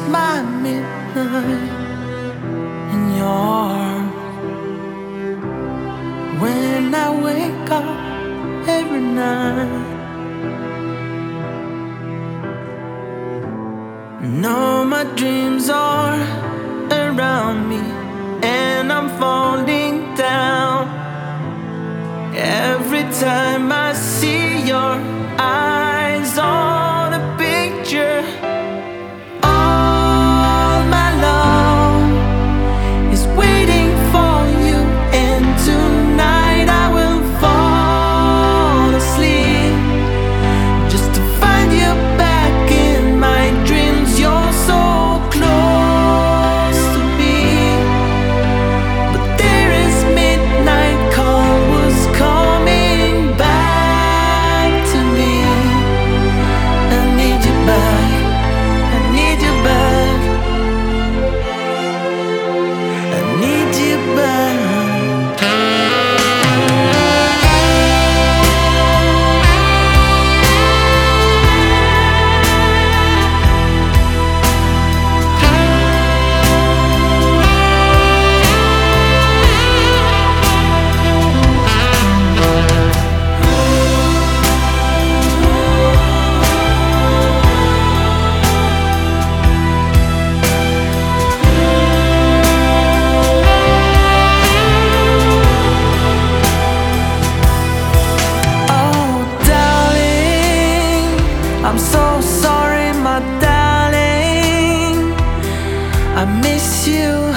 my midnight in your arms. When I wake up every night, no, my dreams are around me, and I'm falling down. Every time I see your eyes on a picture, all my love is waiting for you. And tonight I will fall asleep just to find you back in my dreams. You're so close to me, but there is midnight call was coming back to me. I need you back, I need you back, I need you back. I'm so sorry, my darling. I miss you.